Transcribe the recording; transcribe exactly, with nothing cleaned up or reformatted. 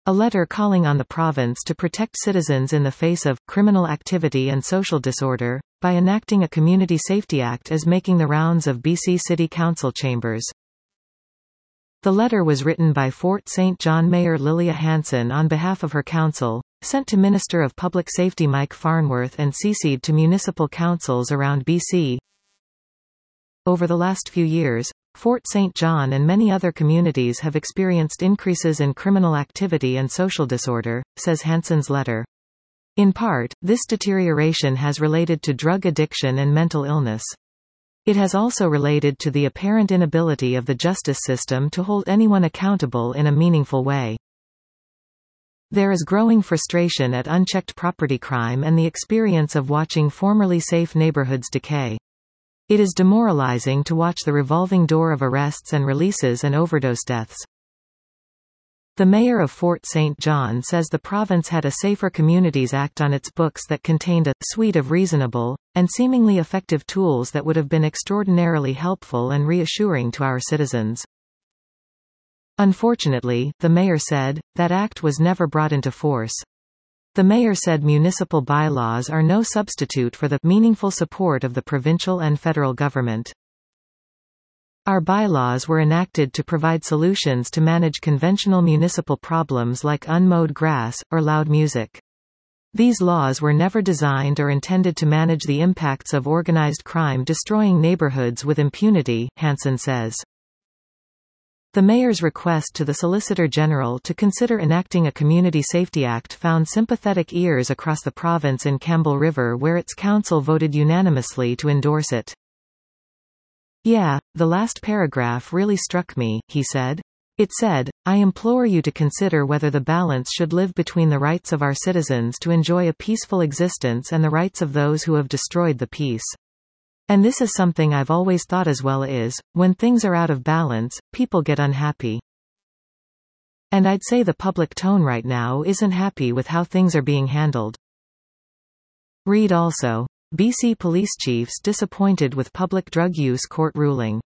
A letter calling on the province to protect citizens in the face of criminal activity and social disorder, by enacting a Community Safety Act is making the rounds of B C City Council chambers. The letter was written by Fort Saint John Mayor Lilia Hanson on behalf of her council, sent to Minister of Public Safety Mike Farnworth and C C'd to municipal councils around B C. Over the last few years, Fort Saint John and many other communities have experienced increases in criminal activity and social disorder, says Hanson's letter. In part, this deterioration has related to drug addiction and mental illness. It has also related to the apparent inability of the justice system to hold anyone accountable in a meaningful way. There is growing frustration at unchecked property crime and the experience of watching formerly safe neighborhoods decay. It is demoralizing to watch the revolving door of arrests and releases and overdose deaths. The mayor of Fort Saint John says the province had a Safer Communities Act on its books that contained a suite of reasonable, and seemingly effective tools that would have been extraordinarily helpful and reassuring to our citizens. Unfortunately, the mayor said, that act was never brought into force. The mayor said municipal bylaws are no substitute for the meaningful support of the provincial and federal government. Our bylaws were enacted to provide solutions to manage conventional municipal problems like unmowed grass, or loud music. These laws were never designed or intended to manage the impacts of organized crime destroying neighborhoods with impunity, Hanson says. The mayor's request to the Solicitor General to consider enacting a Community Safety Act found sympathetic ears across the province in Campbell River, where its council voted unanimously to endorse it. "Yeah, the last paragraph really struck me," he said. It said, "I implore you to consider whether the balance should live between the rights of our citizens to enjoy a peaceful existence and the rights of those who have destroyed the peace. And this is something I've always thought as well is, when things are out of balance, people get unhappy. And I'd say the public tone right now isn't happy with how things are being handled." Read also. B C police chiefs disappointed with public drug use court ruling.